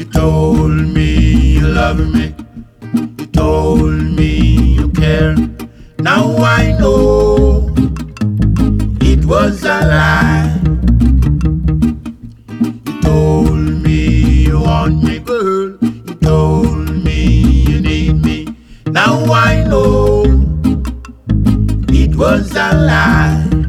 You told me you love me. You told me you care. Now I know it was a lie. You told me you want me, girl. You told me you need me. Now I know it was a lie.